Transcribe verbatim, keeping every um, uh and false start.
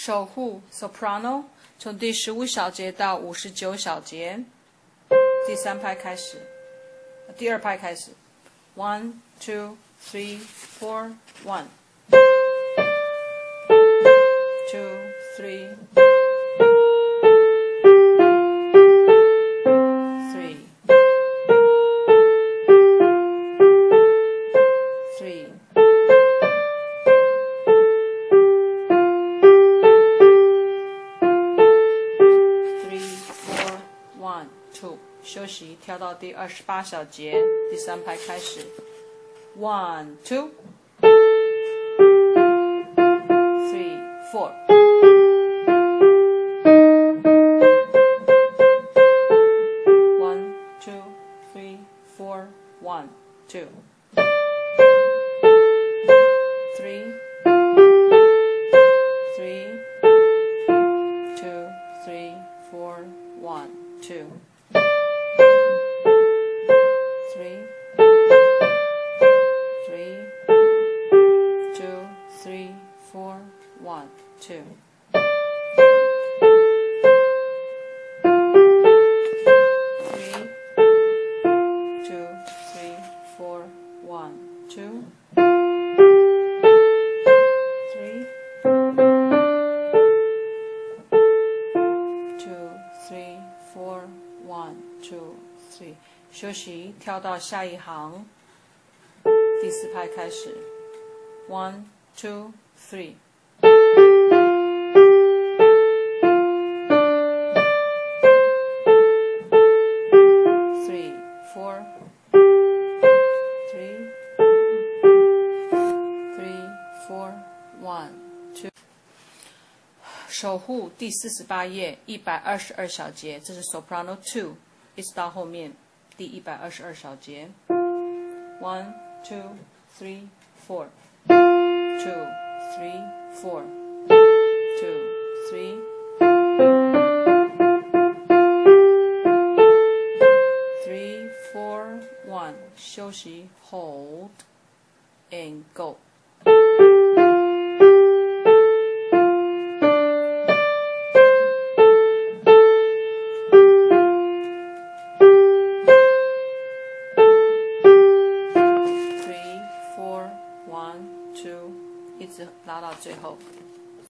守护 soprano 从第十五小节到五十九小节，第三拍开始，第二拍开始 ，one two three four one two three three three one two 休息，跳到第二十八小节，第三拍开始 one two three four one two three four one two three three two three four one two three three two three four one two three two three four one two three two three four one two three 休息，跳到下一行，第四拍开始 one two three three four three three four one two 守护第四十八页一百二十二小节，这是 soprano two 一直到后面第一百二十二小节 one two three four two three four two three three four one 休息 hold and go一直拉到最后。